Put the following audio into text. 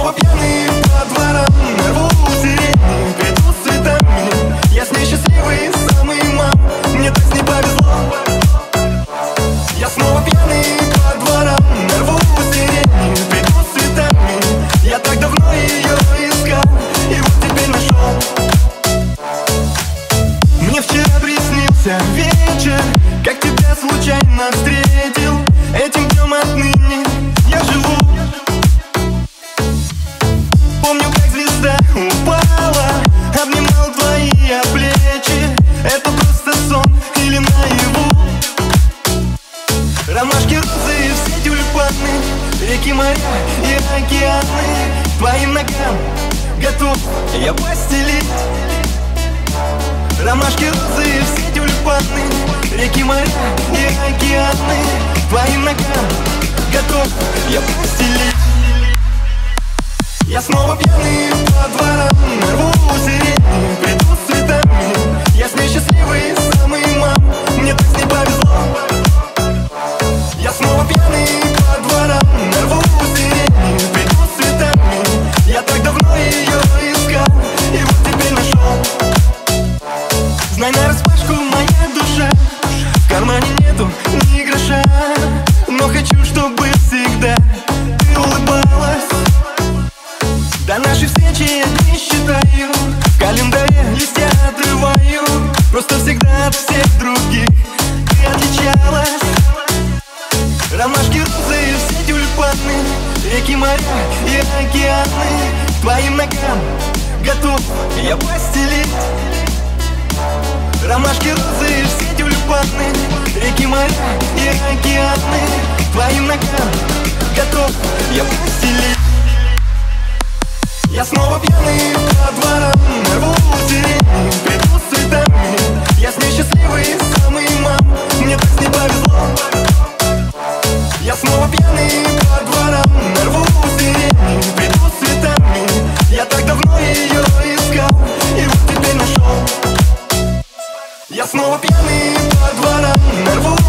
снова пьяный по дворам, рву сирень, приду с цветами. Я с ней счастливый, самый мам, мне так с ней повезло. Я снова пьяный по дворам, рву сирень, приду с цветами. Я так давно ее искал, и вот теперь нашел. Мне вчера приснился вечер, как тебя случайно встретил. Этим днем отныне я живу. Помню, как звезда упала, обнимал твои плечи. Это просто сон или наяву? Ромашки, розы, все тюльпаны, реки, моря и океаны. Твоим ногам готов я постелить. Ромашки, розы, все тюльпаны, реки, моря и океаны. Твоим ногам готов я постелить. Я снова пьяный по дворам, рву сирень, приду с цветами. Я с ней счастливый, самый мам, мне так с ней повезло. Я снова пьяный по дворам, рву сирень, приду с цветами. Я так давно ее искал, и вот теперь нашел. Знай нараспашку, моя душа, в кармане нету ни гроша, но хочу, чтобы всегда ты улыбалась. До нашей встречи я не считаю, в календаре листья отрываю. Просто всегда от всех других ты отличалась. Ромашки, розы, все тюльпаны, реки, моря и океаны. Твоим ногам готов я постелить. Ромашки, розы, все тюльпаны, реки, моря и океаны. Твоим ногам готов я постелить. Я снова пьяный по дворам, рву сирень, приду с цветами. Я с ней счастливый, самый мам, мне так с ней повезло. Я снова пьяный по дворам, рву сирень, приду с цветами. Я так давно ее искал, и вот теперь нашел. Я снова пьяный по дворам, рву